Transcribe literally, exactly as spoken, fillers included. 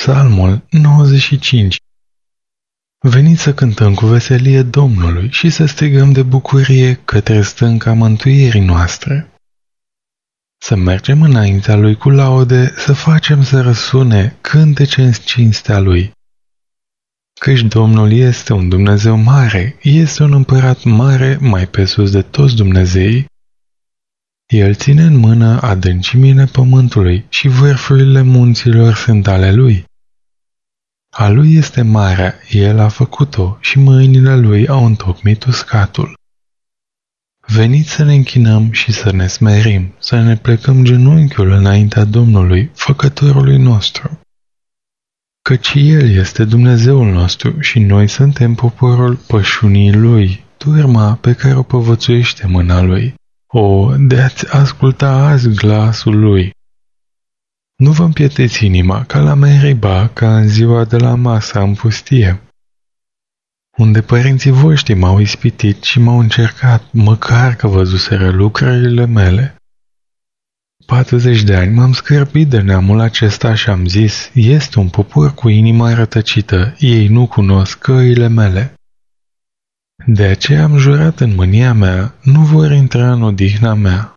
Psalmul nouăzeci și cinci. Veniți să cântăm cu veselie Domnului și să strigăm de bucurie către stânca mântuirii noastre. Să mergem înaintea Lui cu laude, să facem să răsune cântece în cinstea Lui. Căci Domnul este un Dumnezeu mare, este un împărat mare mai pe sus de toți Dumnezeii. El ține în mână adâncimile pământului și vârfurile munților sunt ale Lui. A Lui este marea, El a făcut-o și mâinile Lui au întocmit uscatul. Veniți să ne închinăm și să ne smerim, să ne plecăm genunchiul înaintea Domnului, Făcătorului nostru. Căci El este Dumnezeul nostru și noi suntem poporul pășunii Lui, turma pe care o povățuiește mâna Lui. O, de-ați asculta azi glasul Lui! Nu vă împieteți inima ca la Meriba, ca în ziua de la masă în pustie, unde părinții voștri m-au ispitit și m-au încercat, măcar că văzuseră lucrările mele. patruzeci de ani m-am scârbit de neamul acesta și am zis, este un popor cu inima rătăcită, ei nu cunosc căile mele. De aceea am jurat în mânia mea, nu vor intra în odihna mea.